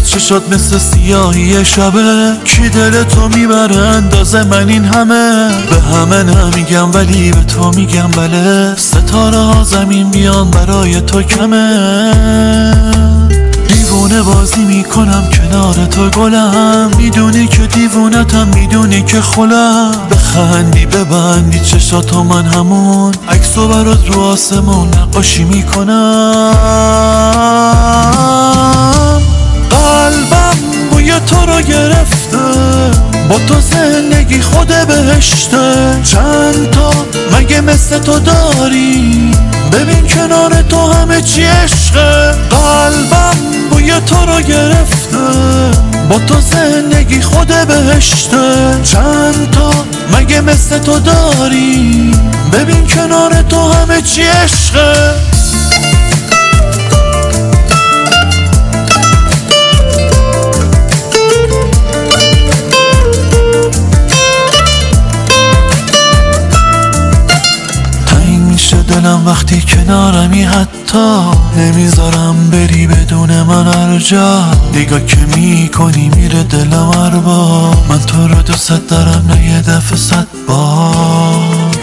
چشات مثل سیاهی شبه، کی دل تو میبره اندازه من این همه؟ به همه نمیگم ولی به تو میگم بله، ستاره ها زمین بیان برای تو کمه. دیوونه بازی میکنم کنار تو گلم، میدونی که دیوونتم، میدونی که خلم. بخندی ببندی چشاتو من همون عکسو برات رو آسمون نقاشی میکنم. قلبم بوی تو رو گرفته، با تو زندگی خود بهشته. چند تا مگه مثل تو داری؟ ببین کنار تو همه چی عشقه. قلبم بوی تو رو گرفته، با تو زندگی خود بهشته. چند تا مگه مثل تو داری؟ ببین کنار تو همه چی عشقه. دلم وقتی کنارمی، حتی نمیذارم بری بدون من هر جا. نگاه که میکنی میره دلم هر بار، من تو رو دوست دارم نه یه دفعه 100 بار.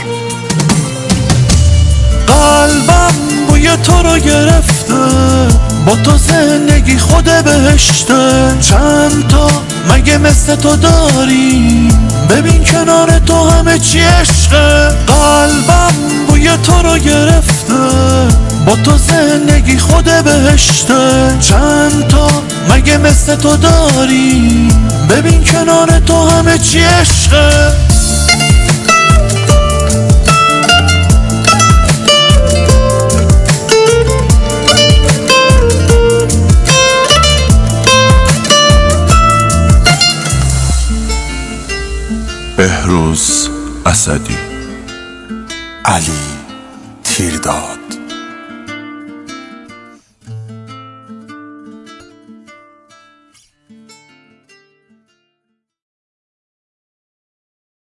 قلبم بوی تو رو گرفته، با تو زندگی خود بهشته. چند تا مگه مثل تو داری؟ ببین کنار تو همه چی عشقه. قلبم بوی تو رو گرفته، با تو زندگی خود بهشته. چند تا مگه مثل تو داری؟ ببین کنار تو همه چی عشقه. بهروز اسدی، علی تیرداد.